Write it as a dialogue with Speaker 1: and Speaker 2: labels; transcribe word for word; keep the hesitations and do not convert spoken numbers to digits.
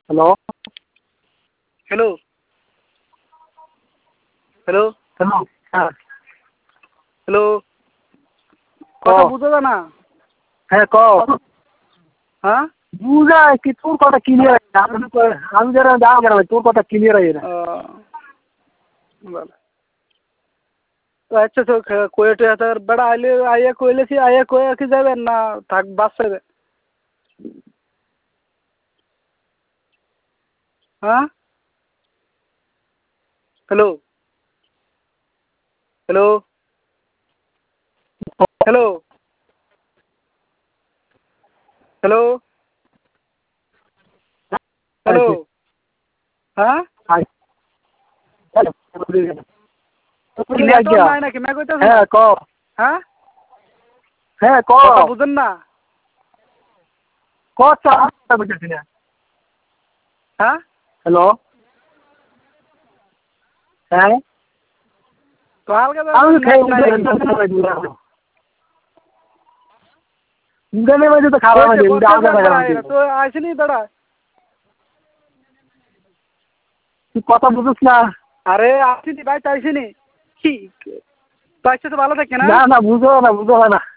Speaker 1: Hello
Speaker 2: hello hello
Speaker 1: hello হ্যাঁ
Speaker 2: hello
Speaker 1: ক
Speaker 2: কথা বুঝা যায় না।
Speaker 1: হ্যাঁ ক
Speaker 2: হ্যাঁ
Speaker 1: বুঝা কি তোর কথা ক্লিয়ার আমি যারা যাও কেন তোর কথা ক্লিয়ার হয় না।
Speaker 2: ও ভালো তো আচ্ছা তো কোয়েটে তার বেড়া আইলে আইয়া কইলেছি আইয়া কয়ে কি যাবেন না থাক বাসে হ্যাঁ hello hello hello hello hello হ্যাঁ নেটওয়ার্ক নাই নাকি না কইতাছ না
Speaker 1: হ্যাঁ ক
Speaker 2: হ্যাঁ
Speaker 1: হ্যাঁ ক
Speaker 2: কথা বুঝেন না
Speaker 1: কথা বুঝতেছি না।
Speaker 2: হ্যাঁ
Speaker 1: হ্যালো হ্যাঁ
Speaker 2: তো হালকা
Speaker 1: আমি খাই
Speaker 2: নেট নাই নাকি
Speaker 1: উড়ানের মাঝে তো খারাপ আছে উড়া আগে খারাপ আছে
Speaker 2: তো আসেনি বেড়া
Speaker 1: তুই কথা বুঝিস না।
Speaker 2: আরে আসেনি ভাই তো আসেনি কি তো আসছে তো ভালো থাকে না
Speaker 1: না না বুঝো না বুঝো না